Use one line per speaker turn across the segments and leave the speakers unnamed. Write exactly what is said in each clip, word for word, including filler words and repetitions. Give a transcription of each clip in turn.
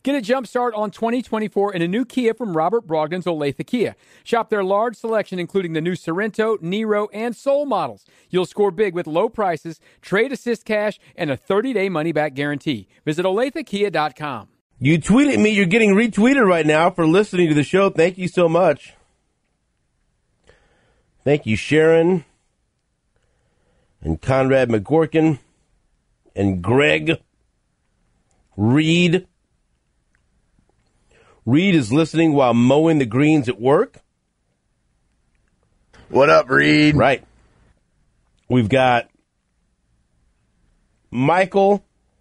Get a jump start on twenty twenty-four in a new Kia from Robert Brogdon's Olathe Kia. Shop their large selection, including the new Sorrento, Nero, and Soul models. You'll score big with low prices, trade assist cash, and a thirty-day money-back guarantee. Visit olathe kia dot com.
You tweeted me. You're getting retweeted right now for listening to the show. Thank you so much. Thank you, Sharon and Conrad McGorkin and Greg Reed. Reed is listening while mowing the greens at work.
What up, Reed?
Right. We've got Michael.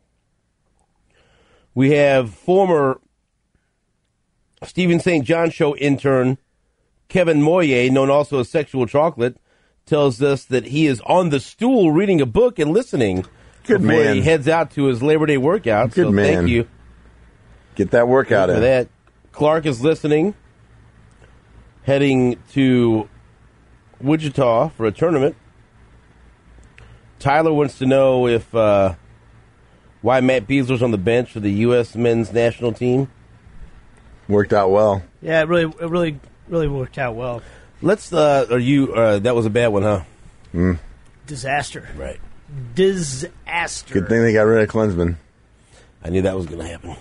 We have former Stephen Saint John Show intern Kevin Moyer, known also as Sexual Chocolate, tells us that he is on the stool reading a book and listening
Good
before
man.
he heads out to his Labor Day workout.
Good
so
man.
Thank you.
Get that workout
for
in.
that. Clark is listening, heading to Wichita for a tournament. Tyler wants to know if uh, why Matt Beasler's on the bench for the U S men's national team.
Worked out well.
Yeah, it really, it really, really worked out well.
Let's. Uh, are you? Uh, that was a bad one, huh?
Mm.
Disaster.
Right.
Disaster.
Good thing they got rid of Klinsman.
I knew that was going to happen.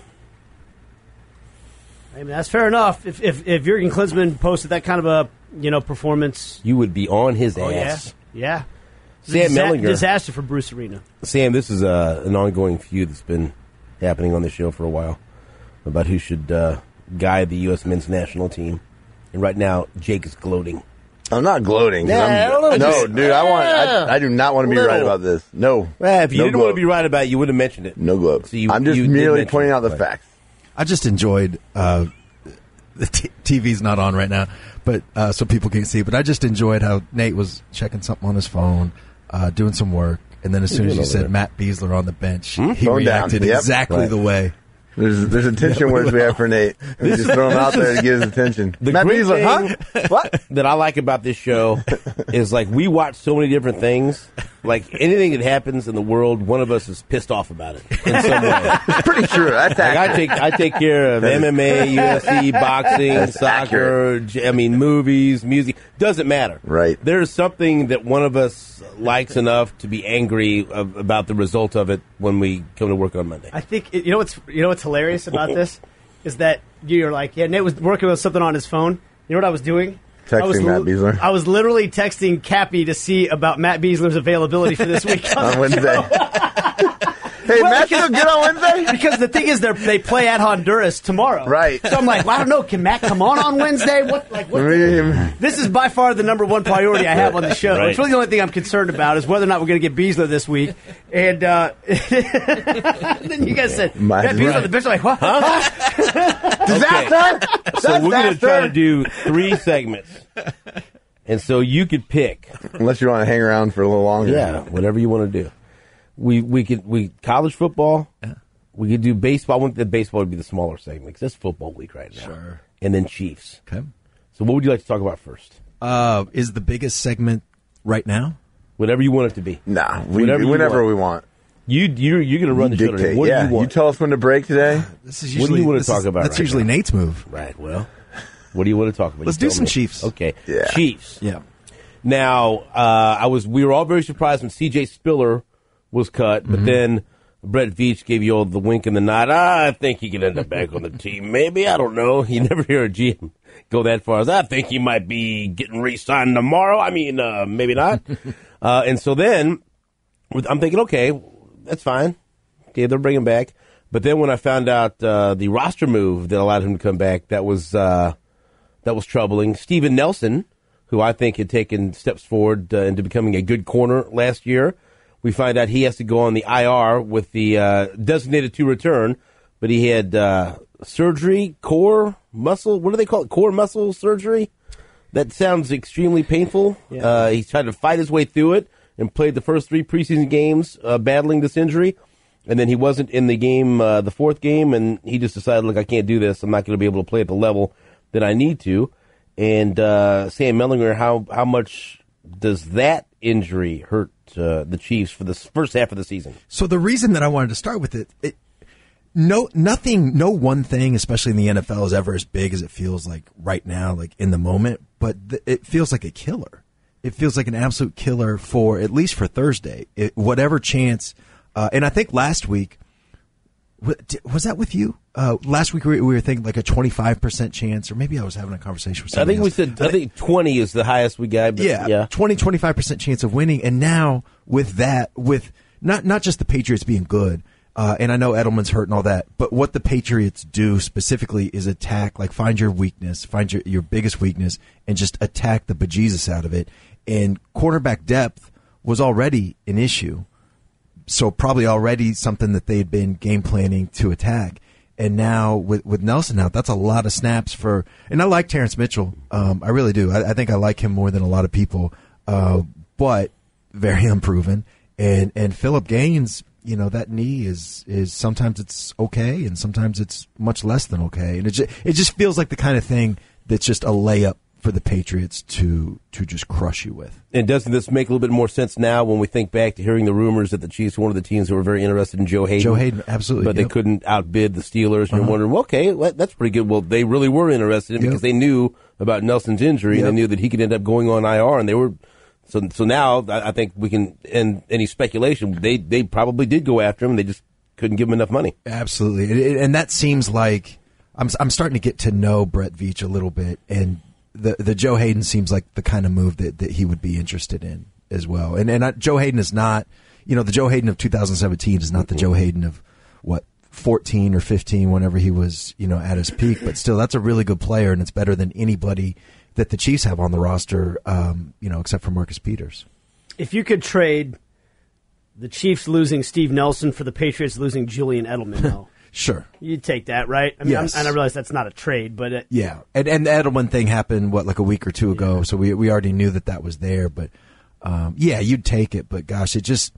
I mean, that's fair enough. If if, if Jurgen Klinsman posted that kind of a you know performance,
you would be on his
oh,
ass.
Yeah, yeah.
Sam
Disa-
Mellinger.
Disaster for Bruce Arena.
Sam, this is uh, an ongoing feud that's been happening on the show for a while about who should uh, guide the U S men's national team. And right now, Jake is gloating.
I'm not gloating.
Yeah,
I'm,
a little
no,
bit.
dude, I want. I, I do not want to be
Little.
right about this. No.
Well, if you
no
didn't
gloat.
want to be right about it, you would have mentioned it.
No gloat.
So you,
I'm just
you did
merely
mention
pointing
it.
out the
Right.
facts.
I just enjoyed uh, the t- T V's not on right now, but uh, so people can see. But I just enjoyed how Nate was checking something on his phone, uh, doing some work, and then as soon as you said Matt Beasler on the bench,
Hmm?
he
Phone
reacted
down. Yep.
exactly
Right.
the way.
There's there's attention words we have for Nate. We just throw him out there to get his attention.
The
Matt
great
Beasler,
thing
huh? What?
that I like about this show is like we watch so many different things. Like anything that happens in the world, one of us is pissed off about it in some way.
It's pretty true. That's
Like I
accurate.
take I take care of M M A, U F C, boxing,
That's
soccer. j- I mean, movies, music. Doesn't matter.
Right.
There's something that one of us likes enough to be angry of, about the result of it when we come to work on Monday.
I think you know what's you know what's hilarious about this is that you're like, yeah, Nate was working with something on his phone. You know what I was doing?
Texting
I was
Matt Beasler.
I was literally texting Cappy to see about Matt Beasler's availability for this week on,
On
the
Wednesday.
show.
Hey,
Well,
Matt,
because-
you good on Wednesday?
Because the thing is, they they play at Honduras tomorrow,
Right.
So I'm like, well, I don't know. Can Matt come on on Wednesday? What like what? This is by far the number one priority I have on the show.
Right.
It's really the only thing I'm concerned about is whether or not we're going to get Beasler this week. And uh, then you guys said,
My-
Matt Beasler,
right.
the bitch, like, what?
Disaster!
So we're going to try to
Disaster!
do three segments, and so you could pick.
Unless you want to hang around for a little longer.
Yeah, whatever you want to do. We we could we college football.
Yeah.
We could do baseball. I want the baseball would be the smaller segment because that's football week right now.
Sure.
And then Chiefs.
Okay.
So what would you like to talk about first?
Uh, is the biggest segment right now?
Whatever you want it to be.
Nah, we,
Whatever you
whenever
want.
we want.
You you you're going to run
You
the show today.
dictate.
What
yeah,
do you want?
you tell us when to break today.
This is
What do
usually
you wanna
this
talk
is-
about
That's
right
usually
now?
Nate's move.
Right. Well, what do you want to talk about?
Let's
You
do
tell
some
me.
Chiefs.
Okay.
Yeah.
Chiefs.
Yeah.
Now, uh, I was. We were all very surprised when C J Spiller was cut, but
Mm-hmm.
then Brett Veach gave you all the wink and the nod. Ah, I think he could end up back on the team. Maybe, I don't know. You never hear a G M go that far as I think he might be getting re-signed tomorrow. I mean, uh, maybe not. uh, and so then with- I'm thinking, okay, that's fine. Okay, they'll bring him back. But then when I found out uh, the roster move that allowed him to come back, that was uh, that was troubling. Steven Nelson, who I think had taken steps forward uh, into becoming a good corner last year. We find out he has to go on the I R with the uh, designated to return, but he had uh, surgery, core muscle. What do they call it? Core muscle surgery. That sounds extremely painful.
Yeah.
Uh, he's tried to fight his way through it and played the first three preseason games uh, battling this injury. And then he wasn't in the game, uh, the fourth game, and he just decided, look, I can't do this. I'm not going to be able to play at the level that I need to. And uh, Sam Mellinger, how how much does that injury hurt uh, the Chiefs for the first half of the season?
So the reason that I wanted to start with it, it no, nothing, no one thing, especially in the N F L, is ever as big as it feels like right now, like in the moment. But th- it feels like a killer. It feels like an absolute killer for at least for Thursday. It, whatever chance, uh, and I think last week was that with you? Uh, last week we were thinking like a twenty-five percent chance, or maybe I was having a conversation with somebody
I think we
else.
said I think twenty is the highest we got. But
yeah,
yeah,
twenty, twenty-five percent chance of winning. And now with that, with not not just the Patriots being good, uh, and I know Edelman's hurt and all that, but what the Patriots do specifically is attack, like find your weakness, find your, your biggest weakness, and just attack the bejesus out of it. And quarterback depth was already an issue. So probably already something that they had been game planning to attack. And now with, with Nelson out, that's a lot of snaps for, and I like Terrence Mitchell. Um, I really do. I, I think I like him more than a lot of people. Uh, but very unproven. And, and Phillip Gaines, you know, that knee is, is sometimes it's okay and sometimes it's much less than okay. And it just, it just feels like the kind of thing that's just a layup for the Patriots to to just crush you with.
And doesn't this make a little bit more sense now when we think back to hearing the rumors that the Chiefs were one of the teams that were very interested in Joe Hayden?
Joe Hayden, absolutely.
But
yep.
they couldn't outbid the Steelers. And
Uh-huh.
you're wondering, well, okay, well, that's pretty good. Well, they really were interested in it
Yep.
because they knew about Nelson's injury.
Yep.
And they knew that he could end up going on I R. And they were, so so now I I think we can end any speculation. They, they probably did go after him. They just couldn't give him enough money.
Absolutely. It, it, and that seems like, I'm, I'm starting to get to know Brett Veach a little bit, and The the Joe Hayden seems like the kind of move that, that he would be interested in as well. And and I, Joe Hayden is not, you know, the Joe Hayden of two thousand seventeen is not the Joe Hayden of, what, fourteen or fifteen, whenever he was, you know, at his peak. But still, that's a really good player, and it's better than anybody that the Chiefs have on the roster, um, you know, except for Marcus Peters.
If you could trade the Chiefs losing Steve Nelson for the Patriots losing Julian Edelman, though.
Sure.
You'd take that, right? I mean,
Yes.
I'm, and I realize that's not a trade, but it,
Yeah, and and the Edelman thing happened what like a week or two ago, so we we already knew that that was there. But um, yeah, you'd take it. But gosh, it just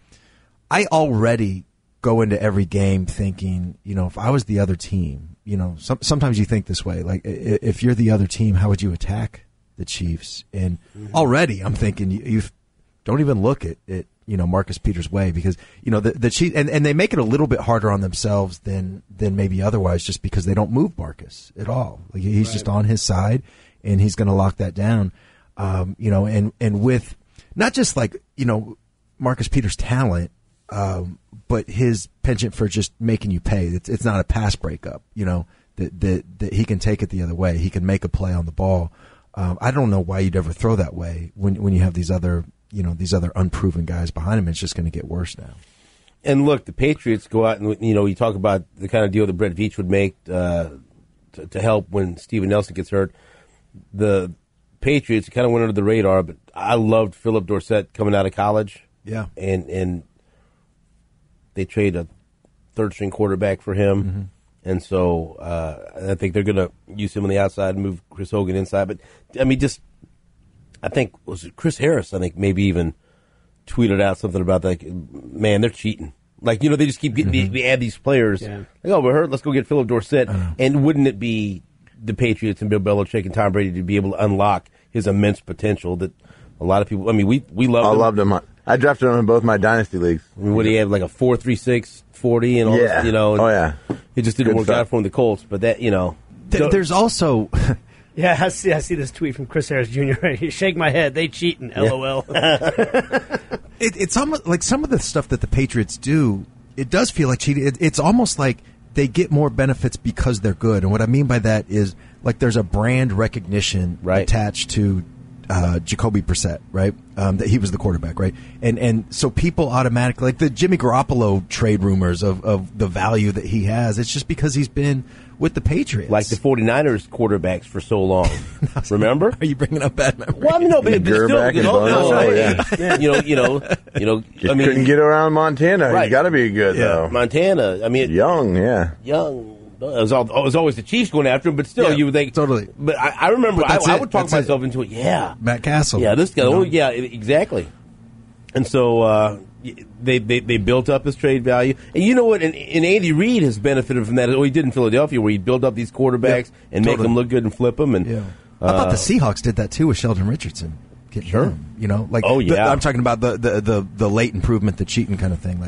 I already go into every game thinking, you know, if I was the other team, you know, some, sometimes you think this way, like i- if you're the other team, how would you attack the Chiefs? And mm-hmm. already I'm thinking you you've, don't even look at it. You know, Marcus Peters' way, because, you know, the, the Chiefs, and, and they make it a little bit harder on themselves than, than maybe otherwise, just because they don't move Marcus at all. Like, he's right. just on his side, and he's going to lock that down. Um, you know, and, and with not just like, you know, Marcus Peters' talent, um, but his penchant for just making you pay. It's, it's not a pass breakup, you know, that, that, that he can take it the other way. He can make a play on the ball. Um, I don't know why you'd ever throw that way when, when you have these other, you know, these other unproven guys behind him. It's just going to get worse now.
And look, the Patriots go out and, you know, you talk about the kind of deal that Brett Veach would make uh, to, to help when Steven Nelson gets hurt. The Patriots kind of went under the radar, but I loved Philip Dorsett coming out of college.
Yeah.
And and they trade a third-string quarterback for him. Mm-hmm. And so uh, I think they're going to use him on the outside and move Chris Hogan inside. But, I mean, just I think, was it Chris Harris, I think maybe even tweeted out something about like, man, they're cheating. Like, you know, they just keep getting, mm-hmm. they, they add these players.
Yeah.
Like, oh, we're hurt, let's go get Philip Dorsett. And wouldn't it be the Patriots and Bill Belichick and Tom Brady to be able to unlock his immense potential that a lot of people, I mean, we we love
I
him.
loved him. I drafted him in both my dynasty leagues.
I mean, what do you have, like a four three six forty and all
Yeah.
this, you know? And
Oh, yeah.
It just didn't
Good
work
stuff.
out for him, the Colts. But that, you know.
There, there's also...
yeah, I see, I see this tweet from Chris Harris Junior Shake my head. They cheating, LOL.
it, it's almost like some of the stuff that the Patriots do, it does feel like cheating. It, it's almost like they get more benefits because they're good. And what I mean by that is, like, there's a brand recognition
Right.
attached to uh, Jacoby Brissett, right? Um, that he was the quarterback, right? And and so people automatically, like the Jimmy Garoppolo trade rumors of, of the value that he has, it's just because he's been with the Patriots.
Like the 49ers quarterbacks for so long. Remember?
Are you bringing up bad memories?
Well, I mean, no, but, but still,
Gerback
you
and
know,
Bono,
no,
yeah.
you know, you know, you know,
Just
I mean,
couldn't get around Montana.
Right.
He's got to be good,
Yeah.
though.
Montana. I mean,
Young, yeah.
young. It was, all, it was always the Chiefs going after him, but still,
Yeah,
you would think
totally.
But I, I remember,
But
I,
that's
I
it.
would talk
That's
myself
it.
into it. Yeah,
Matt Castle.
yeah, this guy.
You know?
Oh, yeah, exactly. And so uh, they, they they built up his trade value, and you know what? And, and Andy Reid has benefited from that. Oh, he did in Philadelphia, where he built up these quarterbacks
Yep,
and make
totally.
them look good and flip them. And
Yeah.
uh,
I thought the Seahawks did that too with Sheldon Richardson. Getting
Sure.
him, you know, like
Oh,
the-
yeah.
I'm talking about the, the, the, the late improvement, the cheating kind of thing. Like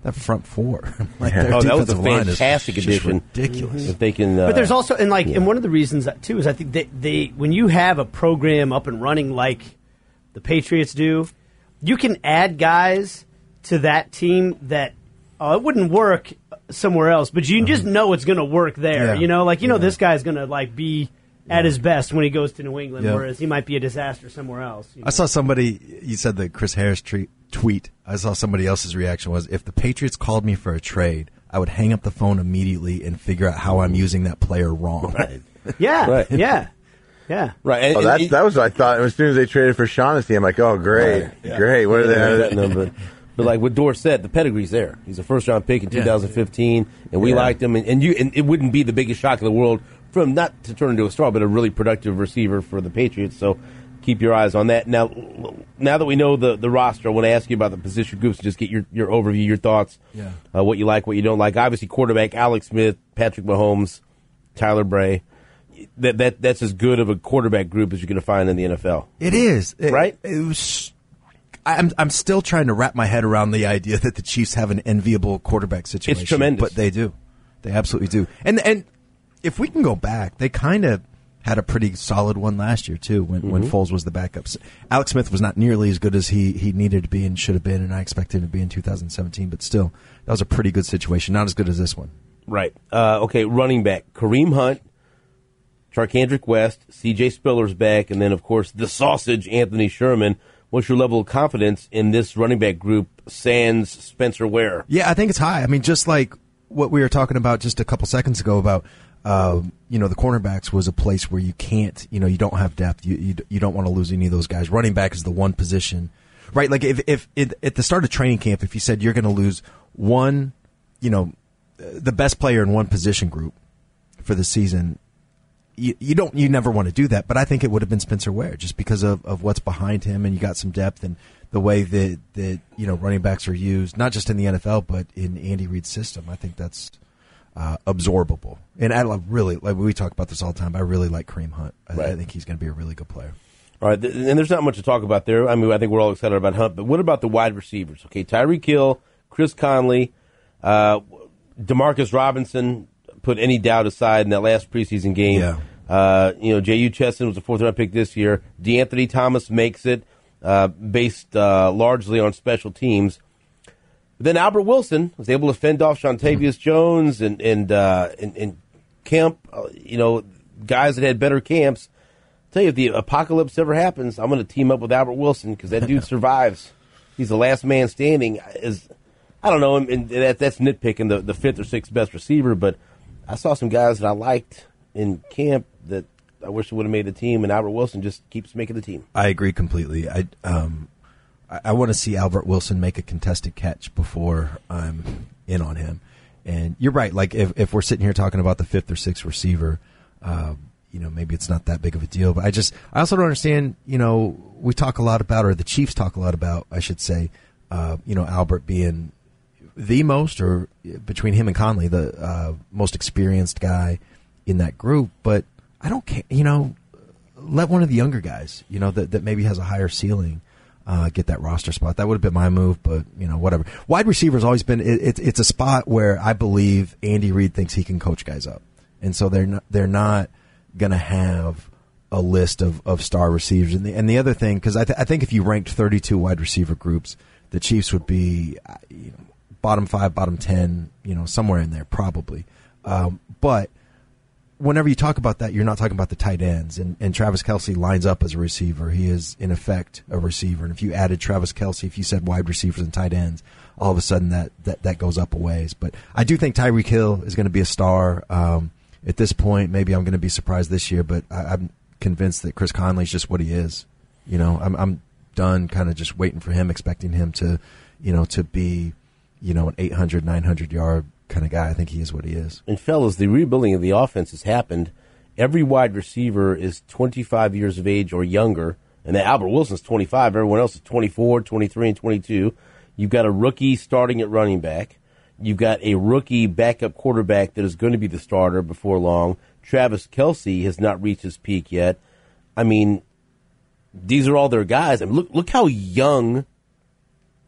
that front four. like
Yeah.
their
Oh, that was a
defensive line is
fantastic
just
addition.
ridiculous.
If they can, uh,
But there's also, and like,
yeah.
and one of the reasons that too is I think they, they, when you have a program up and running like the Patriots do, you can add guys to that team that uh, it wouldn't work somewhere else, but you just know it's going to work there.
Yeah.
You know, like you know,
Yeah.
this guy's going to like be at his best when he goes to New England,
Yeah.
whereas he might be a disaster somewhere else. You know?
I saw somebody, you said the Chris Harris tre- tweet. I saw somebody else's reaction was, if the Patriots called me for a trade, I would hang up the phone immediately and figure out how I'm using that player wrong.
right,
yeah,
Right.
yeah, yeah.
right. And,
Oh,
and
that
it-
that was what I thought. As soon as they traded for Shaughnessy, I'm like, oh, great,
Right, yeah.
great. What are
Yeah,
they?
no, but, but like what Dorsett, the pedigree's there. He's a first round pick in two thousand fifteen, and we
Yeah.
liked him. And, and you, and it wouldn't be the biggest shock in the world from not to turn into a star, but a really productive receiver for the Patriots. So keep your eyes on that. Now, now that we know the, the roster, I want to ask you about the position groups. Just get your, your overview, your thoughts,
Yeah.
uh, what you like, what you don't like. Obviously, quarterback Alex Smith, Patrick Mahomes, Tyler Bray. That that that's as good of a quarterback group as you're going to find in the N F L.
It is. It-
Right?
It was. I'm I'm still trying to wrap my head around the idea that the Chiefs have an enviable quarterback situation.
tremendous.
But they do. They absolutely do. And and if we can go back, they kind of had a pretty solid one last year too when, when Foles was the backup. Alex Smith was not nearly as good as he, he needed to be and should have been, and I expected him to be in two thousand seventeen, but still, that was a pretty good situation. Not as good as this one.
Right. Uh, okay, running back. Kareem Hunt, Charkandrick West, C J Spiller's back, and then, of course, the sausage, Anthony Sherman. What's your level of confidence in this running back group, sans Spencer Ware?
Yeah, I think it's high. I mean, just like what we were talking about just a couple seconds ago about, um, you know, the cornerbacks was a place where you can't, you know, you don't have depth. You you, you don't want to lose any of those guys. Running back is the one position, right? Like if if it, at the start of training camp, if you said you're going to lose one, you know, the best player in one position group for the season, you, you don't you never want to do that. But I think it would have been Spencer Ware just because of, of what's behind him, and you got some depth and the way that, that you know running backs are used, not just in the N F L but in Andy Reid's system. I think that's uh, absorbable. And I love- really like we talk about this all the time. But I really like Kareem Hunt. I,
Right.
I think he's going to be a really good player.
All right, th- and there's not much to talk about there. I mean, I think we're all excited about Hunt, but what about the wide receivers? Okay, Tyreek Hill, Chris Conley, uh, Demarcus Robinson, put any doubt aside in that last preseason game.
Yeah.
Uh, you know, J U. Chesson was a fourth round pick this year. DeAnthony Thomas makes it, uh, based uh, largely on special teams. But then Albert Wilson was able to fend off Shantavius Jones and and, uh, and and Kemp. Uh, you know, guys that had better camps. I'll tell you, if the apocalypse ever happens, I'm going to team up with Albert Wilson because that dude survives. He's the last man standing. Is I don't know, and that, that's nitpicking the, the fifth or sixth best receiver, but I saw some guys that I liked in camp that I wish would have made the team, and Albert Wilson just keeps making the team.
I agree completely. I um, I, I want to see Albert Wilson make a contested catch before I'm in on him. And you're right. Like if if we're sitting here talking about the fifth or sixth receiver, uh, you know, maybe it's not that big of a deal. But I just I also don't understand. You know, we talk a lot about, or the Chiefs talk a lot about, I should say, uh, you know, Albert being the most, or between him and Conley, the uh, most experienced guy in that group. But I don't care. You know, let one of the younger guys, you know, that, that maybe has a higher ceiling, uh, get that roster spot. That would have been my move, but, you know, whatever. Wide receiver has always been, it, it, it's a spot where I believe Andy Reid thinks he can coach guys up. And so they're not, they're not going to have a list of, of star receivers. And the, and the other thing, because I, th- I think if you ranked thirty-two wide receiver groups, the Chiefs would be, you know, bottom five, bottom ten, you know, somewhere in there probably. Um, but whenever you talk about that, you're not talking about the tight ends. And, and Travis Kelce lines up as a receiver. He is, in effect, a receiver. And if you added Travis Kelce, if you said wide receivers and tight ends, all of a sudden that, that, that goes up a ways. But I do think Tyreek Hill is going to be a star. Um, at this point, maybe I'm going to be surprised this year, but I, I'm convinced that Chris Conley is just what he is. You know, I'm, I'm done kind of just waiting for him, expecting him to, you know, to be, you know, an eight hundred, nine hundred yard kind of guy. I think he is what he is.
And fellas, the rebuilding of the offense has happened. Every wide receiver is twenty-five years of age or younger, and then Albert Wilson's twenty-five. Everyone else is twenty-four, twenty-three, and twenty-two. You've got a rookie starting at running back. You've got a rookie backup quarterback that is going to be the starter before long. Travis Kelce has not reached his peak yet. I mean, these are all their guys. I mean, look, look how young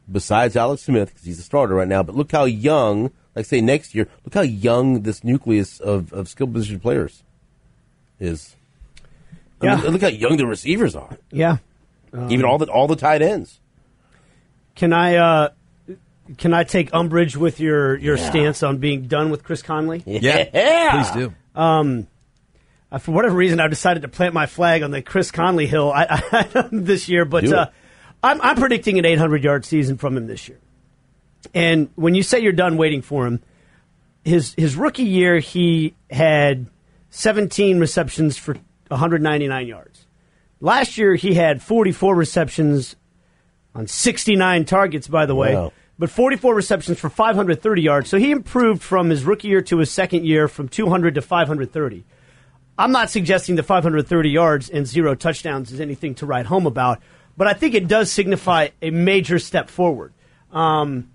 besides Alex Smith, because he's a starter right now, but look how young, like say next year, look how young this nucleus of, of skill position players is. I
Yeah.
mean, look how young the receivers are.
Yeah.
Even all the all the tight ends.
Can I uh, can I take umbrage with your, your stance on being done with Chris Conley?
Yeah.
Please do.
Uh, for whatever reason, I've decided to plant my flag on the Chris Conley hill I, I, this year, but
Do it.
uh, I'm, I'm predicting an eight hundred yard season from him this year. And when you say you're done waiting for him, his his rookie year he had seventeen receptions for one hundred ninety-nine yards. Last year he had forty-four receptions on sixty-nine targets, by the way,
Wow.
but forty-four receptions for five hundred thirty yards. So he improved from his rookie year to his second year from two hundred to five hundred thirty. I'm not suggesting the five hundred thirty yards and zero touchdowns is anything to write home about, but I think it does signify a major step forward. Um,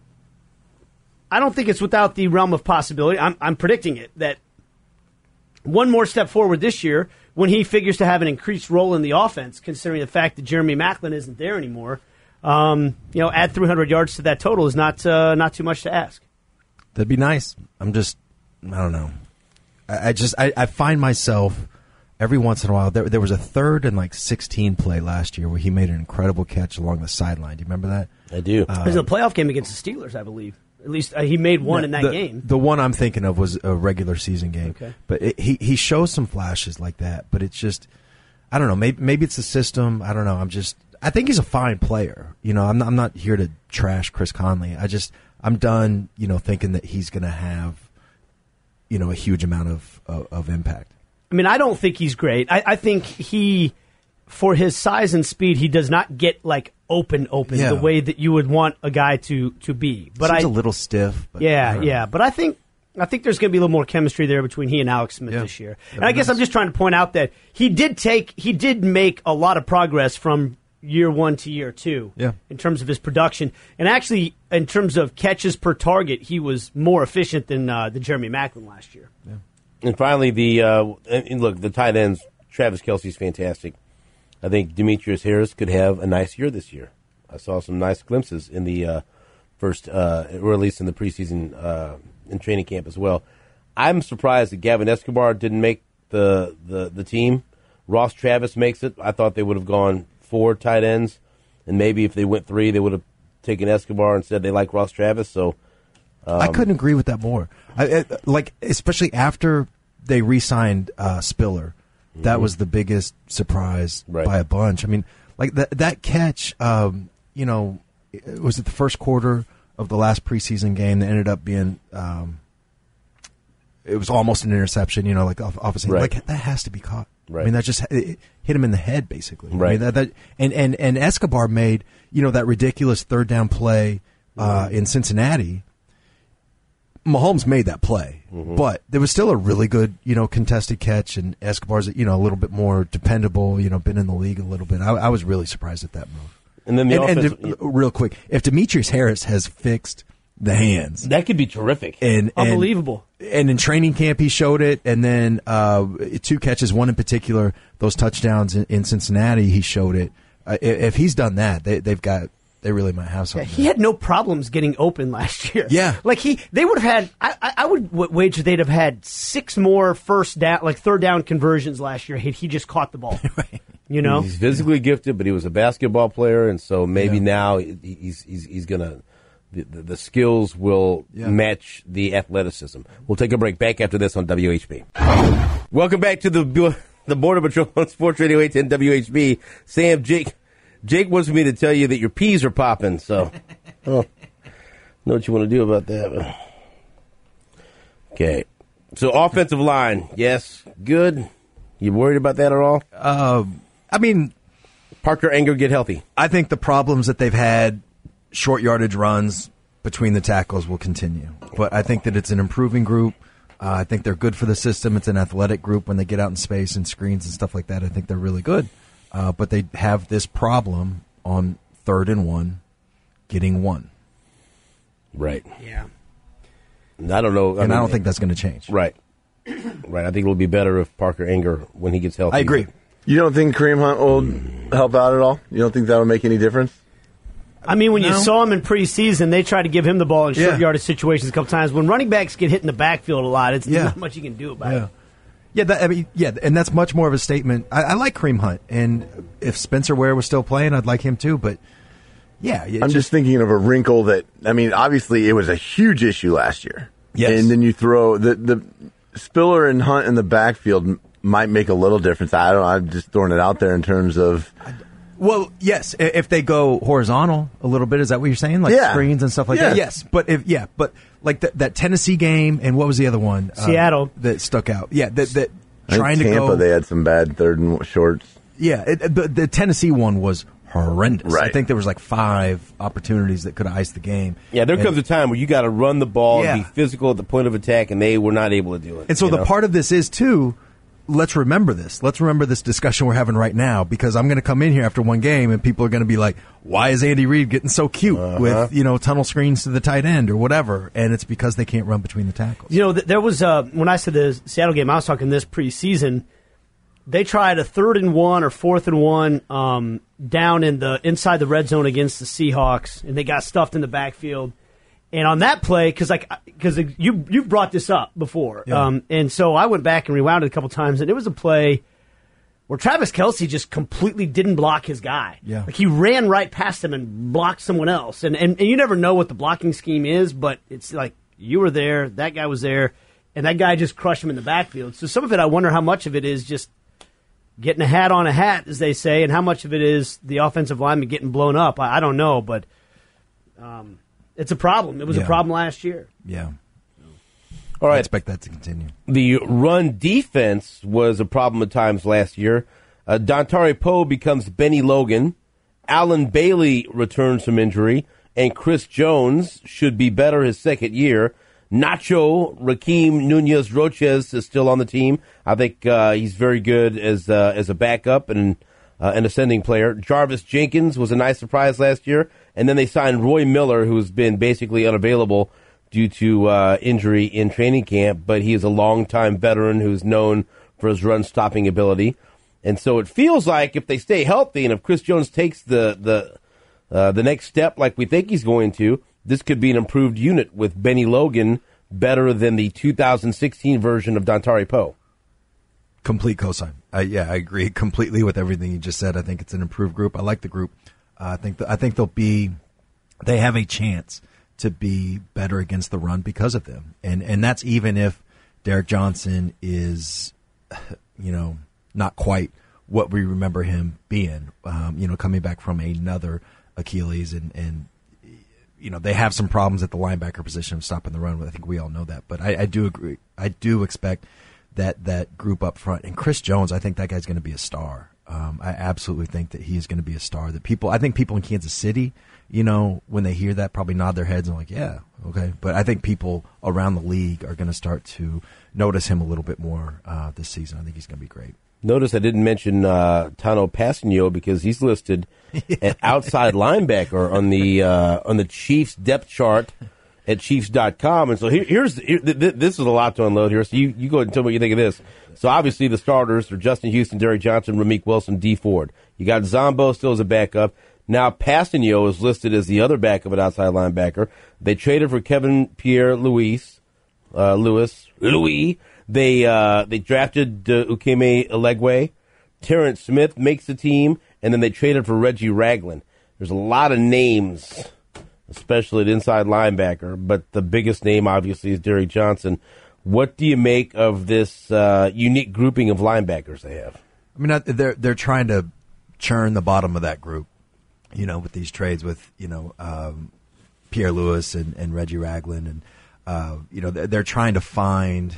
I don't think it's without the realm of possibility. I'm, I'm predicting it, that one more step forward this year when he figures to have an increased role in the offense, considering the fact that Jeremy Maclin isn't there anymore. Um, you know, add three hundred yards to that total is not uh, not too much to ask.
That'd be nice. I'm just, I don't know. I, I just, I, I find myself every once in a while. There, there was a third and like sixteen play last year where he made an incredible catch along the sideline. Do you remember that?
I do.
It was a playoff game against the Steelers, I believe. At least uh, he made one in that
the,
game.
The one I'm thinking of was a regular season game.
Okay.
But it, he he shows some flashes like that. But it's just, I don't know. Maybe maybe it's the system. I don't know. I'm just, I think he's a fine player. You know, I'm not, I'm not here to trash Chris Conley. I just, I'm done, you know, thinking that he's going to have, you know, a huge amount of, of, of impact.
I mean, I don't think he's great. I, I think he, for his size and speed, he does not get like open, open
Yeah.
the way that you would want a guy to to be. But
Seems
I,
a little stiff. But I
yeah,
don't
yeah.
know.
But I think I think there's going to be a little more chemistry there between he and Alex Smith
Yeah.
this year. And
That'd
I
be
guess
nice.
I'm just trying to point out that he did take, he did make a lot of progress from year one to year two.
Yeah.
In terms of his production, and actually in terms of catches per target, he was more efficient than uh, the Jeremy Maclin last year.
And finally, the uh, and and look, the tight ends. Travis Kelce's fantastic. I think Demetrius Harris could have a nice year this year. I saw some nice glimpses in the uh, first, uh, or at least in the preseason uh, in training camp as well. I'm surprised that Gavin Escobar didn't make the, the, the team. Ross Travis makes it. I thought they would have gone four tight ends, and maybe if they went three, they would have taken Escobar and said they like Ross Travis. So um,
I couldn't agree with that more. I, I, like, especially after they re-signed uh, Spiller. That was the biggest surprise
Right.
by a bunch. I mean, like that that catch, um, you know, it- was it the first quarter of the last preseason game that ended up being, um, it was almost an interception, you know, like off, off a
Right.
like that has to be caught.
Right.
I mean, that just it hit him in the head, basically. I
Right.
mean, that, that, and, and, and Escobar made, you know, that ridiculous third down play uh, in Cincinnati. Mahomes made that play,
Mm-hmm.
but there was still a really good, you know, contested catch, and Escobar's, you know, a little bit more dependable, you know, been in the league a little bit. I, I was really surprised at that move.
and then the
And, and
offensive,
to- real quick, if Demetrius Harris has fixed the hands,
that could be terrific.
and, and
Unbelievable.
and in training camp he showed it, and then uh, two catches, one in particular, those touchdowns in, in Cincinnati, he showed it. Uh, if, if he's done that, they, they've got, they really might have
Yeah,
something.
he had no problems getting open last year.
Yeah.
like he, they would have had. I, I, I would w- wager they'd have had six more first down, like third down conversions last year. He, he just caught the ball. You know,
He's physically gifted, but he was a basketball player, and so maybe
Yeah.
now he- he's he's he's gonna the, the, the skills will
Yeah.
match the athleticism. We'll take a break. Back after this on W H B. Welcome back to the the Border Patrol on Sports Radio eight ten W H B. Sam, Jake, Jake wants me to tell you that your peas are popping. So, I don't know what you want to do about that. Okay, so offensive line, yes, good. You worried about that at all?
I mean,
Parker Anger get healthy.
I think the problems that they've had, short yardage runs between the tackles, will continue. But I think that it's an improving group. Uh, I think they're good for the system. It's an athletic group when they get out in space and screens and stuff like that. I think they're really good. Uh, but they have this problem on third and one, getting one.
Right.
yeah.
And I don't know.
And I
mean,
don't think that's going to change.
Right. Right. I think it'll be better if Parker Anger, when he gets healthy.
I agree.
You don't think Kareem Hunt will help out at all? You don't think that'll make any difference?
I mean, when
No.
you saw him in preseason, they tried to give him the ball in short
Yeah.
yardage situations a couple times. When running backs get hit in the backfield a lot, it's
Yeah.
not much you can do about
Yeah.
it.
Yeah, that, I mean, yeah, and that's much more of a statement. I, I like Kareem Hunt, and if Spencer Ware was still playing, I'd like him too. But yeah, it
I'm just thinking of a wrinkle that, I mean, obviously it was a huge issue last year.
Yes.
And then you throw the, the Spiller and Hunt in the backfield m- might make a little difference. I don't, I'm just throwing it out there in terms of,
well, yes, i- if they go horizontal a little bit, is that what you're saying? Like
Yeah.
screens and stuff like
Yeah.
that. Yes, but if yeah, but like that that Tennessee game and what was the other one? Uh,
Seattle.
that stuck out. Yeah, that that
I think
trying to
Tampa,
go.
they had some bad third and shorts.
Yeah, it, it- the, the Tennessee one was horrendous. I
Right.
think there was like five opportunities that could have iced the game.
Yeah, there
And-
comes a time where you got to run the ball
Yeah.
and be physical at the point of attack, and they were not able to do it.
And so
you
the
know?
part of this is too. Let's remember this. Let's remember this discussion we're having right now, because I'm going to come in here after one game and people are going to be like, "Why is Andy Reid getting so cute
Uh-huh.
with you know tunnel screens to the tight end or whatever?" And it's because they can't run between the tackles.
You know, th- there was uh, when I said the Seattle game, I was talking this preseason. They tried a third and one or fourth and one um, down in the inside the red zone against the Seahawks, and they got stuffed in the backfield. And on that play, because like because you you brought this up before,
Yeah.
um, and so I went back and rewound it a couple times, and it was a play where Travis Kelce just completely didn't block his guy.
Yeah.
Like he ran right past him and blocked someone else, and and, and you never know what the blocking scheme is, but it's like you were there, that guy was there, and that guy just crushed him in the backfield. So some of it, I wonder how much of it is just getting a hat on a hat, as they say, and how much of it is the offensive lineman getting blown up. I, I don't know, but um, it's a problem. It was
Yeah.
a problem last year.
Yeah,
All
I
right,
expect that to continue.
the run defense was a problem at times last year. Uh, Dontari Poe becomes Benny Logan. Alan Bailey returns from injury. And Chris Jones should be better his second year. Nacho Raheem Nunez Roches is still on the team. I think uh, he's very good as uh, as a backup and uh, an ascending player. Jarvis Jenkins was a nice surprise last year. And then they signed Roy Miller, who's been basically unavailable due to uh, injury in training camp, but he is a longtime veteran who's known for his run-stopping ability. And so it feels like if they stay healthy and if Chris Jones takes the the uh, the next step like we think he's going to, this could be an improved unit with Benny Logan better than the two thousand sixteen version of Dontari Poe.
Complete cosign. Uh, yeah, I agree completely with everything you just said. I think it's an improved group. I like the group. Uh, I think th- I think they'll be. They have a chance to be better against the run because of them, and and that's even if Derek Johnson is, you know, not quite what we remember him being. Um, you know, coming back from another Achilles, and and you know they have some problems at the linebacker position of stopping the run. I think we all know that, but I, I do agree. I do expect that that group up front, and Chris Jones, I think that guy's going to be a star. Um, I absolutely think that he is going to be a star. That people, I think people in Kansas City, you know, when they hear that, probably nod their heads and like, yeah, okay. But I think people around the league are going to start to notice him a little bit more uh, this season. I think he's going to be great.
Notice I didn't mention uh, Tano Passanio because he's listed at outside linebacker on the uh, on the Chiefs depth chart at Chiefs dot com. And so here, here's here, th- th- this is a lot to unload here. So you, you go ahead and tell me what you think of this. So obviously the starters are Justin Houston, Derek Johnson, Ramik Wilson, D Ford. You got Zombo still as a backup. Now Passanio is listed as the other backup at outside linebacker. They traded for Kevin Pierre Louis, uh, Lewis, Louis. They uh, they drafted uh, Ukeme Elegwe. Terrence Smith makes the team, and then they traded for Reggie Ragland. There's a lot of names, especially at inside linebacker, but the biggest name obviously is Derek Johnson. What do you make of this uh, unique grouping of linebackers they have?
I mean, they're they're trying to churn the bottom of that group, you know, with these trades with you know um, Pierre Lewis and, and Reggie Ragland, and uh, you know they're, they're trying to find.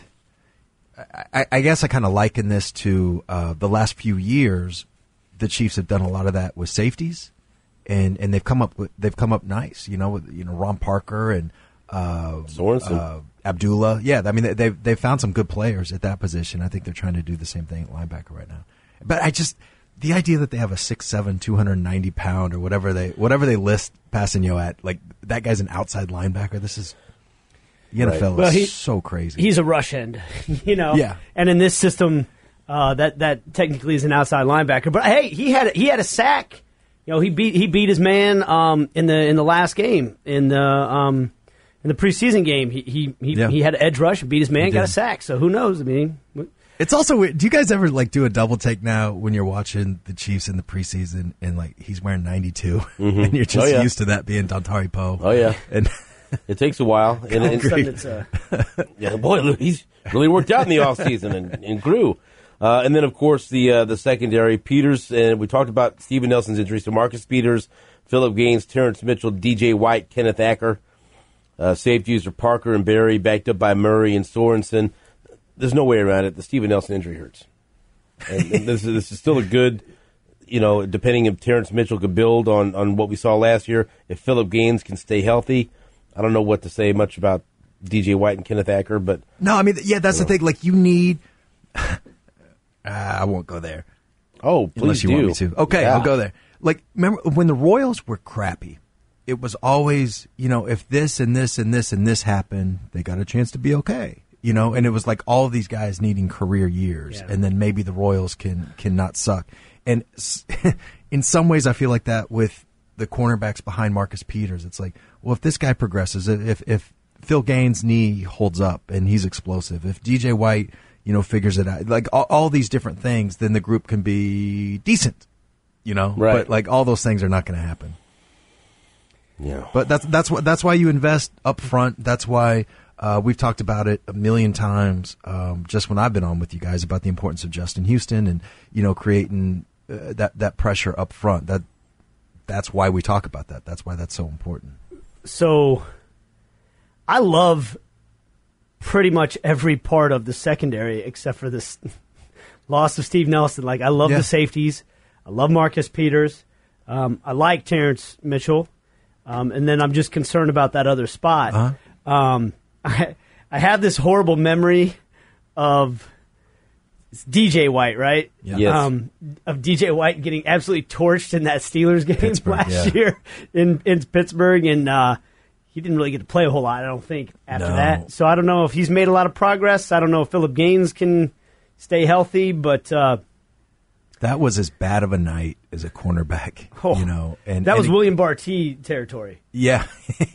I, I guess I kind of liken this to uh, the last few years. The Chiefs have done a lot of that with safeties, and, and they've come up with, they've come up nice. You know, with you know Ron Parker and uh,
Sorensen.
uh, Abdullah. Yeah, I mean they've they've found some good players at that position. I think they're trying to do the same thing at linebacker right now. But I just the idea that they have a six seven, two hundred ninety pound or whatever they whatever they list Passanio at, like that guy's an outside linebacker. This is. The N F L
Right.
Well,
is
he-
so crazy.
He's a rush end, you know.
Yeah.
And in this system, uh, that that technically is an outside linebacker. But hey, he had he had a sack You know, he beat he beat his man um, in the in the last game in the um, in the preseason game. He he he,
Yeah.
he had an edge rush, beat his man,
He
got a
did.
sack. So who knows? I mean,
It's also weird. Do you guys ever like do a double take now when you're watching the Chiefs in the preseason and like he's wearing ninety-two and you're just
Oh, yeah.
used to that being Dontari Poe?
Oh, yeah.
And
It takes a while. And,
all of a
and,
sudden it's uh,
yeah, boy, look, he's really worked out in the offseason and, and grew. Uh, and then, of course, the uh, the secondary, Peters, and we talked about Steven Nelson's injuries to Marcus Peters, Philip Gaines, Terrence Mitchell, D J White, Kenneth Acker. Uh, safeties are Parker and Barry, backed up by Murray and Sorensen. There's no way around it. The Steven Nelson injury hurts. And, and this, is, this is still a good, you know, depending if Terrence Mitchell could build on, on what we saw last year, if Philip Gaines can stay healthy. I don't know what to say much about D J White and Kenneth Acker, but...
no, I mean, yeah, that's the thing. Like, you need... I won't go there.
Oh, please
Unless you
do.
want me to. Okay,
Yeah.
I'll go there. Like, remember when the Royals were crappy, it was always, you know, if this and this and this and this happened, they got a chance to be okay. You know, and it was like all of these guys needing career years,
Yeah.
and then maybe the Royals can can not suck. And s- in some ways, I feel like that with the cornerbacks behind Marcus Peters. It's like, well, if this guy progresses, if if Phil Gaines' knee holds up and he's explosive, if D J White, you know, figures it out, like all, all these different things, then the group can be decent. You know,
Right.
but like all those things are not going to happen.
Yeah.
But that's that's what that's why you invest up front. That's why uh, we've talked about it a million times. Um, just when I've been on with you guys about the importance of Justin Houston and you know creating uh, that that pressure up front. That that's why we talk about that. That's why that's so important.
so. I love pretty much every part of the secondary except for this loss of Steve Nelson. Like I love
Yeah.
the safeties. I love Marcus Peters. Um, I like Terrence Mitchell. Um, and then I'm just concerned about that other spot.
Uh-huh.
Um, I, I have this horrible memory of it's D J White, right?
Yeah.
Yes.
Um, of D J White getting absolutely torched in that Steelers game
Pittsburgh,
last
yeah.
year in, in Pittsburgh. And uh, he didn't really get to play a whole lot, I don't think, after
No.
that. So I don't know if he's made a lot of progress. I don't know if Philip Gaines can stay healthy, but uh,
That was as bad of a night as a cornerback.
Oh,
you know, and
that
and
was
it-
William Barty territory.
Yeah.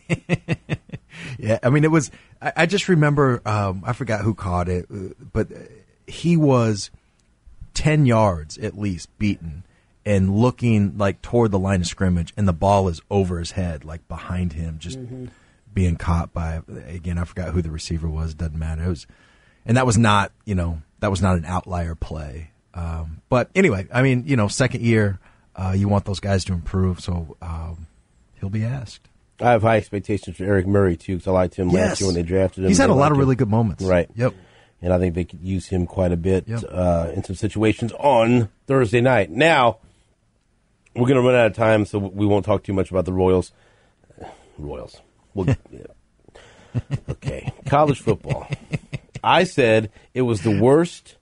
Yeah. I mean, it was, I, I just remember, um, I forgot who caught it, uh, but he was ten yards at least beaten and looking like toward the line of scrimmage, and the ball is over his head, like behind him, just being caught by, again, I forgot who the receiver was. Doesn't matter. It was, and that was not, you know, that was not an outlier play. Um, but anyway, I mean, you know, second year, uh, you want those guys to improve, so um, he'll be asked.
I have high expectations for Eric Murray, too, because I liked him last year when they drafted him.
He's had
I
a lot
liked
of
him.
really good moments.
Right.
Yep.
And I think they could use him quite a bit
Yep.
uh, in some situations on Thursday night. Now, we're going to run out of time, so we won't talk too much about the Royals. Royals. Well, yeah. Okay. College football. I said it was the worst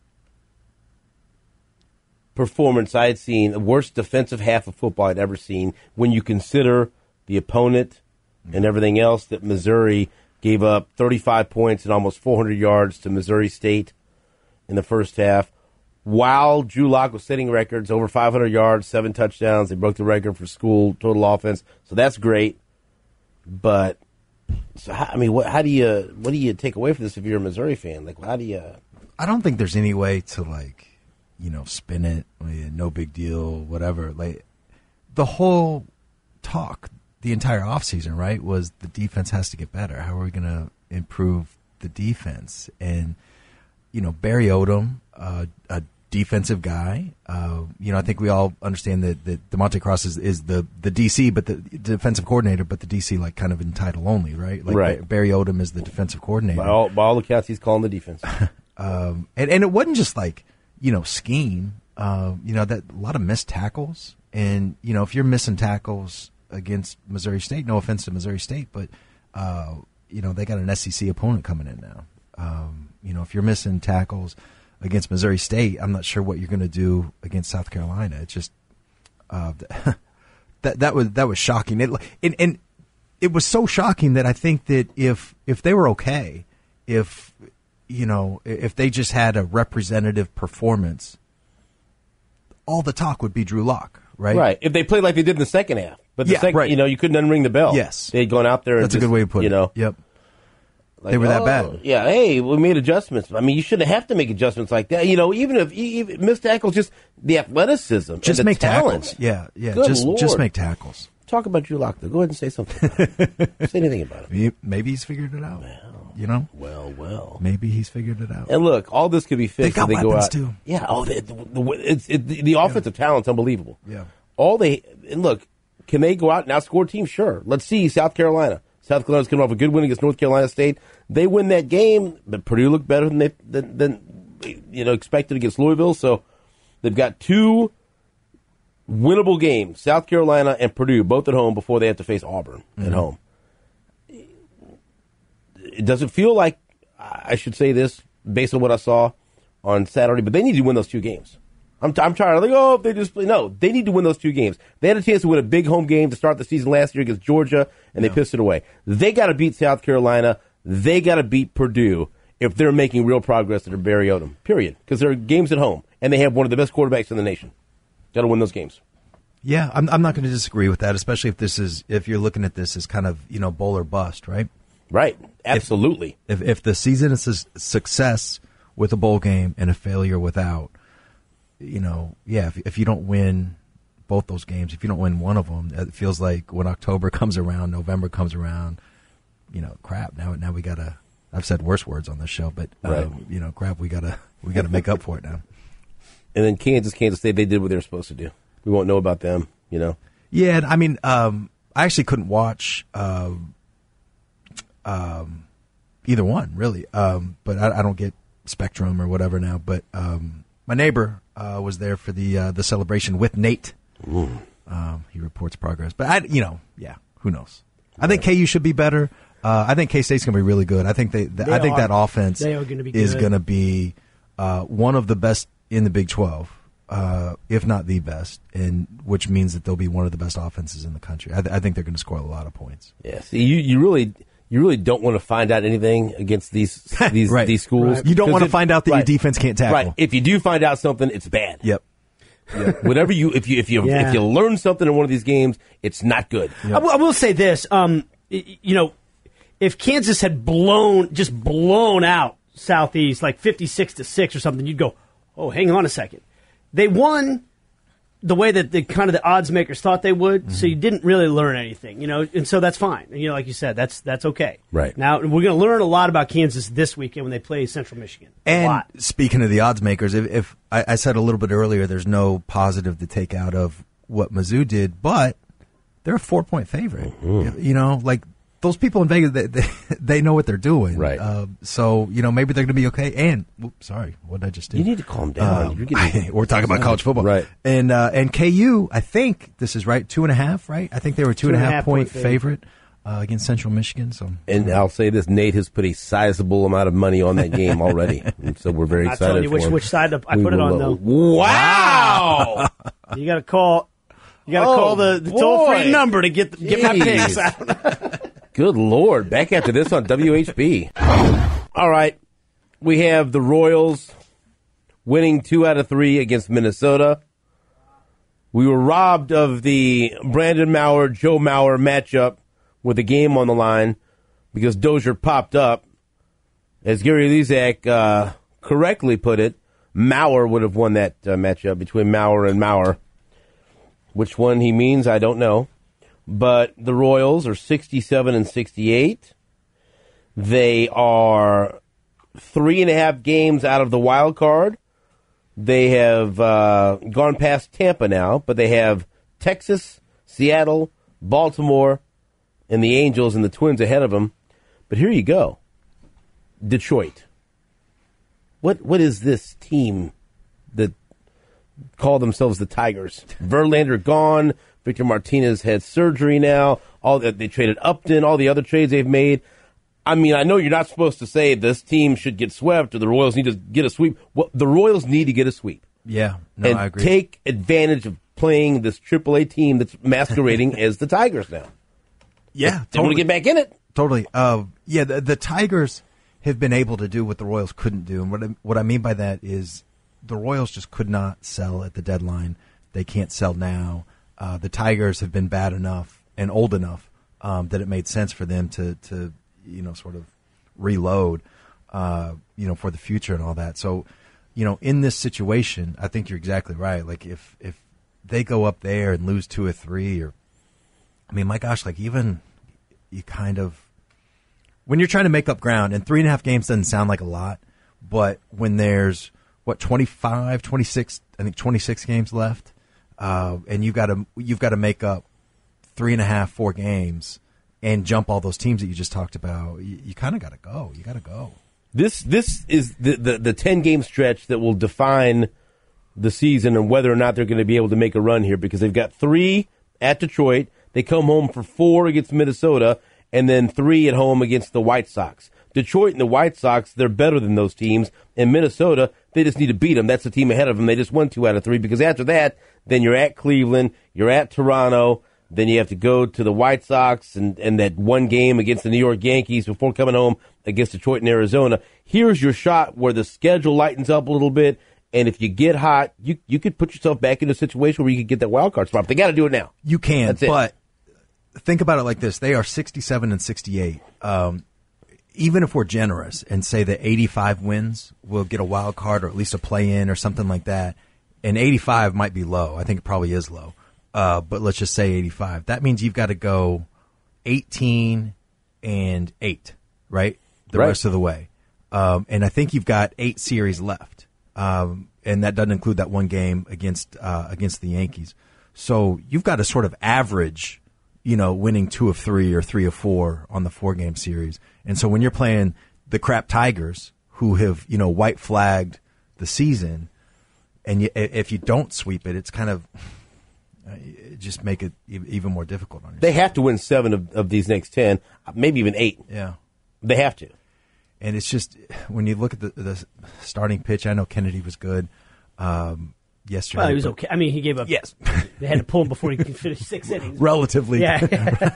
performance I had seen, the worst defensive half of football I'd ever seen when you consider the opponent and everything else, that Missouri gave up thirty-five points and almost four hundred yards to Missouri State in the first half, while Drew Lock was setting records, over five hundred yards, seven touchdowns. They broke the record for school total offense, so that's great. But, so how, I mean, what, how do you, what do you take away from this if you're a Missouri fan? Like, how do you...
I don't think there's any way to, like, you know, spin it, like, no big deal, whatever. Like, the whole talk, the entire offseason, right, was the defense has to get better. How are we going to improve the defense? And, you know, Barry Odom, uh, a defensive guy, uh, you know, I think we all understand that, that DeMonte Cross is, is the, the D C, but the defensive coordinator, but the D C, like, kind of in title only, right? Like,
Right.
Barry Odom is the defensive coordinator.
By all, by all accounts, he's calling the defense.
Um, and, and it wasn't just like, you know, scheme, uh, you know, that a lot of missed tackles. And, you know, if you're missing tackles against Missouri State, no offense to Missouri State, but, uh, you know, they got an S E C opponent coming in now. Um, you know, if you're missing tackles against Missouri State, I'm not sure what you're going to do against South Carolina. It's just, uh, that, that was, that was shocking. It, and, and it was so shocking that I think that if, if they were okay, if, you know, if they just had a representative performance, all the talk would be Drew Lock. right?
Right. If they played like they did in the second half, but the
Yeah,
second,
right.
you know, you couldn't unring the bell.
Yes.
They'd gone out there. And
That's
just,
a good way to put
you
it.
know,
Yep.
like,
They were that
oh,
bad.
Yeah. Hey, we made adjustments. I mean, you shouldn't have to make adjustments like that. You know, even if even missed tackles, just the athleticism,
Just
and the
make
talent.
tackles. Yeah, yeah.
Good
just
Lord.
just make tackles.
Talk about Drew Lock, though. Go ahead and say something. Say anything about him.
He- Maybe he's figured it out. You know,
Well, well.
maybe he's figured it out.
And look, all this could be fixed
They got
if they go
weapons,
out.
too.
Yeah. Oh, the, the, the, it's, it, the, the offensive talent's unbelievable.
Yeah.
All they and look, can they go out and outscore teams? Sure. Let's see South Carolina. South Carolina's coming off a good win against North Carolina State. They win that game, but Purdue looked better than they than, than you know expected against Louisville. So they've got two winnable games: South Carolina and Purdue, both at home before they have to face Auburn mm-hmm. at home. It doesn't feel like I should say this based on what I saw on Saturday, but they need to win those two games. I'm, t- I'm tired. Like, oh, if they just play. No, they need to win those two games. They had a chance to win a big home game to start the season last year against Georgia, and yeah. they pissed it away. They got to beat South Carolina. They got to beat Purdue if they're making real progress under Barry Odom, period. Because they're games at home, and they have one of the best quarterbacks in the nation. Got to win those games.
Yeah, I'm, I'm not going to disagree with that, especially if this is if you're looking at this as kind of, you know, bowl or bust, right?
Right, absolutely.
If if, if the season is a success with a bowl game and a failure without, you know, yeah, if, if you don't win both those games, if you don't win one of them, it feels like when October comes around, November comes around, you know, crap. Now, now we gotta. I've said worse words on this show, but uh,
right.
you know, crap. We gotta we gotta make up for it now.
And then Kansas, Kansas State, they did what they were supposed to do. We won't know about them, you know.
Yeah, I mean, um, I actually couldn't watch um, um, either one really, um, but I, I don't get Spectrum or whatever now. But um, my neighbor uh, was there for the uh, the celebration with Nate. Um, he reports progress, but I, you know, yeah, who knows? I think K U should be better. Uh, I think K State's going to be really good. I think they, th-
they
I think
are,
that offense
they are gonna be
is
good.
going to be uh, one of the best in the Big twelve, uh, if not the best, and which means that they'll be one of the best offenses in the country. I, th- I think they're going to score a lot of points.
Yeah, see, you, you really you really don't want to find out anything against these these
right.
these schools.
Right. You don't want to find out that
right.
your defense can't tackle.
Right. If you do find out something, it's bad.
Yep.
Yep. Whatever you if you if you
Yeah.
if you learn something in one of these games, it's not good.
I, w- I will say this, um, y- you know, if Kansas had blown just blown out Southeast like fifty-six to six or something, you'd go, oh, hang on a second. They won the way that the kind of the odds makers thought they would, mm-hmm. so you didn't really learn anything, you know, and so that's fine. You know, like you said, that's that's okay.
Right.
Now we're going to learn a lot about Kansas this weekend when they play Central Michigan. A
And
lot.
speaking of the odds makers, if, if I, I said a little bit earlier, there's no positive to take out of what Mizzou did, but they're a four point favorite.
Mm-hmm.
You know, like those people in Vegas, they they, they know what they're doing.
Right.
Uh, so you know, maybe they're going to be okay. And whoops, sorry, what did I just do?
You need to calm down.
Um,
You're getting,
we're talking about college football,
Right.
And uh, and K U, I think this is right, two and a half, right? I think they were two, two and a half, half point, point favorite uh, against Central Michigan. So,
and I'll say this: Nate has put a sizable amount of money on that game already, and so we're very
I'm
excited.
telling you
for
which
him.
which side I
We
put it
will,
on
uh,
though.
Wow!
You got to call. You got to
Oh,
call the, the
boy.
toll free number to get the, get my
Jeez.
picks out.
Good Lord. Back after this on W H B. All right. We have the Royals winning two out of three against Minnesota. We were robbed of the Brandon Maurer, Joe Mauer matchup with the game on the line because Dozier popped up. As Gary Lezak uh, correctly put it, Maurer would have won that uh, matchup between Maurer and Maurer. Which one he means, I don't know. But the Royals are sixty-seven and sixty-eight. They are three and a half games out of the wild card. They have uh, gone past Tampa now, but they have Texas, Seattle, Baltimore, and the Angels and the Twins ahead of them. But here you go. Detroit. What what is this team that call themselves the Tigers? Verlander gone. Victor Martinez had surgery now. All that they traded Upton, all the other trades they've made. I mean, I know you're not supposed to say this team should get swept or the Royals need to get a sweep. Well, the Royals need to get a sweep.
yeah, no,
and
I agree.
take advantage of playing this triple A team that's masquerading as the Tigers now.
yeah,
They want to get back in it.
Totally. Uh, yeah, the, the Tigers have been able to do what the Royals couldn't do. And what I, what I mean by that is the Royals just could not sell at the deadline They can't sell now. Uh, the Tigers have been bad enough and old enough um, that it made sense for them to, to you know, sort of reload, uh, you know, for the future and all that. So, you know, in this situation, I think you're exactly right. Like if if they go up there and lose two or three, or I mean, my gosh, like even you kind of when you're trying to make up ground, and three and a half games doesn't sound like a lot, but when there's what twenty-five, twenty-six, I think twenty-six games left, uh, and you've got to you've got to make up three and a half, four games, and jump all those teams that you just talked about. You, you kind of got to go. You got to go.
This this is the, the the ten game stretch that will define the season and whether or not they're going to be able to make a run here, because they've got three at Detroit. They come home for four against Minnesota, and then three at home against the White Sox. Detroit and the White Sox, they're better than those teams. And Minnesota, they just need to beat them. That's the team ahead of them. They just won two out of three, because after that, then you're at Cleveland, you're at Toronto, then you have to go to the White Sox and, and that one game against the New York Yankees before coming home against Detroit and Arizona. Here's your shot where the schedule lightens up a little bit, and if you get hot, you you could put yourself back in a situation where you could get that wild card spot. But they got to do it now.
You can,
That's it.
But think about it like this. They are sixty-seven and sixty-eight. Um, even if we're generous and say that eighty-five wins will get a wild card or at least a play-in or something like that, and eighty-five might be low. I think it probably is low. Uh, but let's just say eighty-five. That means you've got to go eighteen and eight, right? The
Right.
rest of the way. Um, and I think you've got eight series left. Um, and that doesn't include that one game against uh, against the Yankees. So you've got to sort of average, you know, winning two of three or three of four on the four-game series. And so when you're playing the crap Tigers, who have, you know, white flagged the season, and you, if you don't sweep it, it's kind of uh, it just make it e- even more difficult on yourself.
They have to win seven of, of these next ten, maybe even eight.
Yeah.
They have to.
And it's just, when you look at the, the starting pitch, I know Kennedy was good um, yesterday.
Well, he was
but-
okay. I mean, he gave up.
Yes.
They had to pull him before he could finish six innings.
Relatively.
Yeah.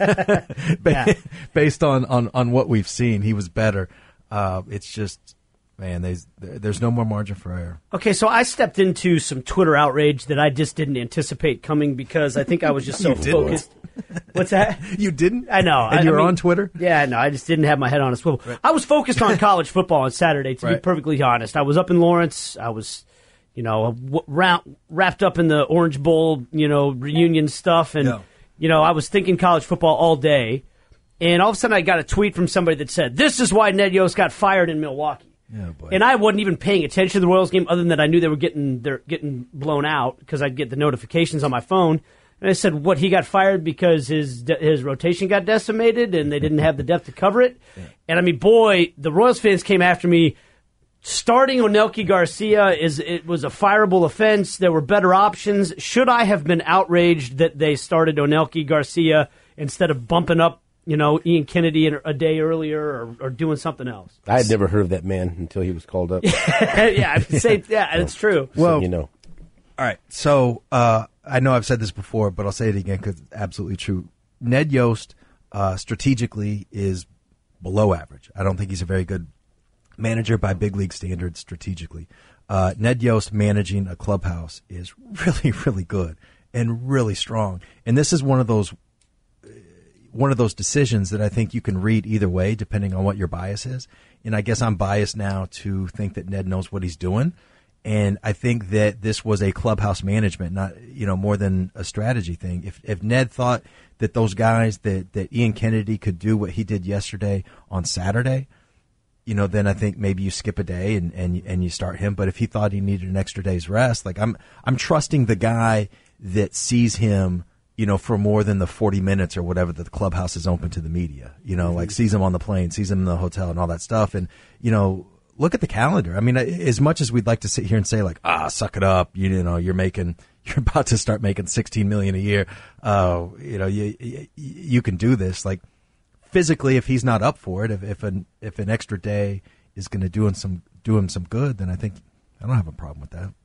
Ba-
Yeah.
Based on, on, on what we've seen, he was better. Uh, it's just, man, there's, there's no more margin for error.
Okay, so I stepped into some Twitter outrage that I just didn't anticipate coming because I think I was just so
You didn't.
focused. What's that?
You didn't?
I know.
And
I-
you
I
were
mean,
on Twitter?
Yeah, no, I just didn't have my head on a swivel. I was focused on college football on Saturday, to be
Right.
perfectly honest. I was up in Lawrence. I was, you know, w- wra- wrapped up in the Orange Bowl, you know, reunion stuff. And,
Yeah.
you know, I was thinking college football all day. And all of a sudden I got a tweet from somebody that said, this is why Ned Yost got fired in Milwaukee.
Yeah, boy.
And I wasn't even paying attention to the Royals game other than that I knew they were getting they're getting blown out because I'd get the notifications on my phone. And I said, what, he got fired because his his rotation got decimated and they didn't have the depth to cover it? Yeah. And, I mean, boy, the Royals fans came after me. Starting Onelki Garcia, is it was a fireable offense. There were better options. Should I have been outraged that they started Onelki Garcia instead of bumping up, you know, Ian Kennedy a day earlier or, or doing something else?
I had never heard of that man until he was called up.
yeah, I say, yeah, it's true.
So,
Well,
you know.
All right. So uh, I know I've said this before, but I'll say it again because it's absolutely true. Ned Yost uh, strategically is below average. I don't think he's a very good manager by big league standards strategically. Uh, Ned Yost managing a clubhouse is really, really good and really strong. And this is one of those one of those decisions that I think you can read either way depending on what your bias is. And I guess I'm biased now to think that Ned knows what he's doing. And I think that this was a clubhouse management, not, you know, more than a strategy thing. If if Ned thought that those guys, that, that Ian Kennedy could do what he did yesterday on Saturday, you know, then I think maybe you skip a day and, and, and you start him. But if he thought he needed an extra day's rest, like I'm I'm trusting the guy that sees him, you know, for more than the forty minutes or whatever that the clubhouse is open to the media, you know, mm-hmm. like sees him on the plane, sees him in the hotel and all that stuff. And, you know, look at the calendar. I mean, as much as we'd like to sit here and say like, ah, suck it up, you, you know, you're making, you're about to start making sixteen million a year. Uh, you know, you, you, you can do this. Like physically, if he's not up for it, if, if an, if an extra day is going to do him some, do him some good, then I think I don't have a problem with that.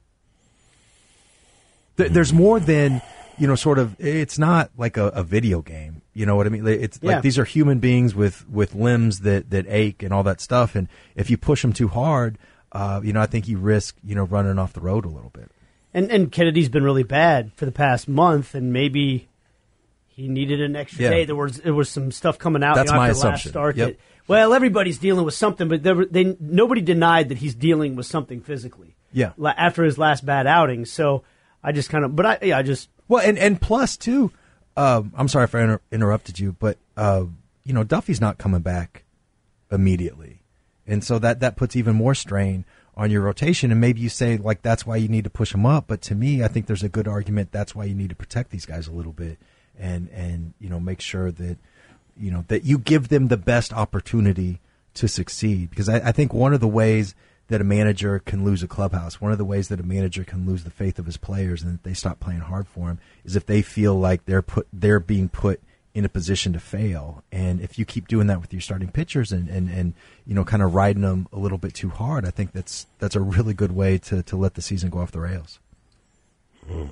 There, there's more than, you know, sort of, it's not like a, a video game. You know what I mean? It's
Yeah.
like these are human beings with, with limbs that, that ache and all that stuff. And if you push them too hard, uh, you know, I think you risk, you know, running off the road a little bit.
And and Kennedy's been really bad for the past month, and maybe he needed an extra
Yeah.
day. There was there was some stuff coming out
That's
you know,
my
after
assumption.
last start.
Yep.
That, well, everybody's dealing with something, but there, were- they nobody denied that he's dealing with something physically.
Yeah.
la- after his last bad outing. So I just kind of, but I yeah, I just
Well, and, and plus, too, um, I'm sorry if I inter- interrupted you, but, uh, you know, Duffy's not coming back immediately. And so that, that puts even more strain on your rotation. And maybe you say, like, that's why you need to push them up. But to me, I think there's a good argument that's why you need to protect these guys a little bit and, and you know, make sure that, you know, that you give them the best opportunity to succeed. Because I, I think one of the ways that a manager can lose a clubhouse, one of the ways that a manager can lose the faith of his players and that they stop playing hard for him is if they feel like they're put they're being put in a position to fail. And if you keep doing that with your starting pitchers and, and, and you know, kind of riding them a little bit too hard, I think that's that's a really good way to, to let the season go off the rails.
Mm.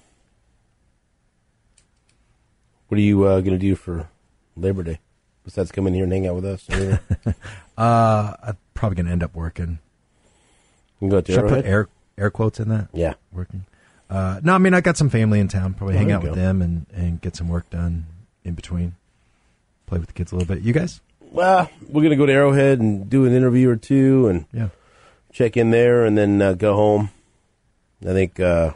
What are you uh, going to do for Labor Day besides come in here and hang out with us?
uh, I'm probably going to end up working.
You can go to
Should I put
Arrowhead?
air air quotes in that?
Yeah.
Working. Uh, no, I mean I got some family in town. Probably
Oh,
hang
there
out
you
with
go.
them and, and get some work done in between. Play with the kids a little bit. You guys?
Well, we're going to go to Arrowhead and do an interview or two and
Yeah.
check in there and then uh, go home. I think, uh,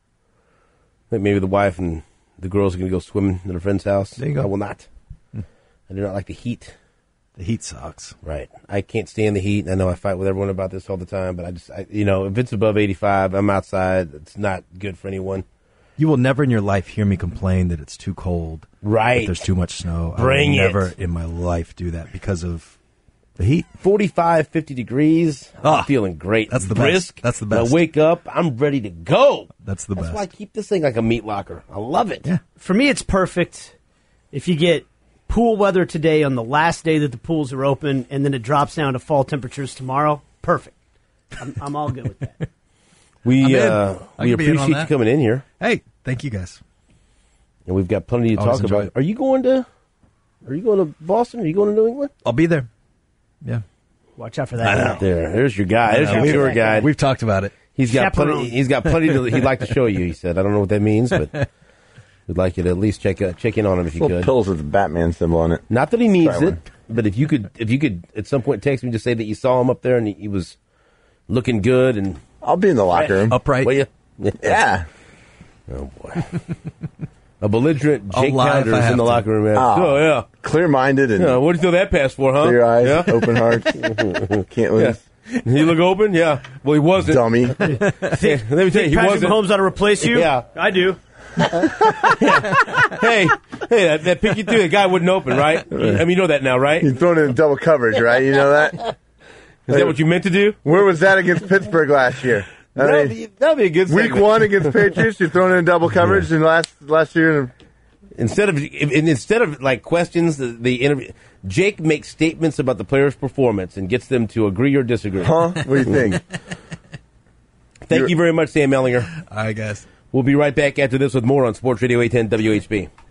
I think maybe the wife and the girls are going to go swimming at a friend's house.
There you go.
I will not.
Hmm.
I do not like the heat.
The heat sucks.
Right. I can't stand the heat. I know I fight with everyone about this all the time, but I just, I, you know, if it's above eighty-five, I'm outside. It's not good for anyone.
You will never in your life hear me complain that it's too cold.
Right.
That there's too much snow.
Bring
I will
it.
never in my life do that because of the heat.
forty-five, fifty degrees.
Ah,
I'm feeling great.
that's the
Brisk.
best. That's the
When
best.
I wake up, I'm ready to go.
That's the
That's
best.
why I keep this thing like a meat locker. I love it.
Yeah.
for me it's perfect if you get pool weather today on the last day that the pools are open, and then it drops down to fall temperatures tomorrow. Perfect. I'm, I'm all good with that.
We
I'm in.
uh,
I
we
can be in on
appreciate you
that.
coming in here,
Hey, thank you guys.
and we've got plenty to
Always
talk
enjoy
about.
it.
Are you going to? Are you going to Boston? Are you going to New England?
I'll be there. Yeah.
Watch out for that.
There, there's your guy. There's
know.
your
We've-
tour guide.
We've talked about it.
He's got
Chaperone.
plenty. He's got plenty to, he'd like to show you. He said, "I don't know what that means, but we'd like you to at least check uh, check in on him if you
Little
could."
pills with the Batman symbol on it.
Not that he needs
Try
it,
one.
but if you could, if you could at some point text me to say that you saw him up there and he, he was looking good and
I'll be in the locker room.
Upright.
will you?
Yeah.
Oh boy. A belligerent
I'll
Jake
lie if I
Pounders in
have
the
to.
locker room. Man.
Ah.
Oh yeah.
Clear-minded and
Yeah. What do you throw that pass for, huh?
clear eyes,
Yeah.
open heart. Can't lose.
He look open? Yeah. Well, he wasn't.
Dummy.
Let me tell you, he
Patrick
wasn't.
Mahomes ought to replace you?
Yeah.
I do.
Hey, hey, that, that pick you through, the guy wouldn't open, right? I mean, you know that now, right?
He's thrown it in double coverage, right? You know that?
Is that what you meant to do?
Where was that against Pittsburgh last year? I
That'd
mean,
be, that'd be a good
week
segment.
one against Patriots, you're throwing it in double coverage, and last last year,
Instead of if, and instead of like questions, the, the interview, Jake makes statements about the player's performance and gets them to agree or disagree.
huh? What do you think?
Thank you very much, Sam Ellinger.
All right, guys.
We'll be right back after this with more on Sports Radio eight ten W H B.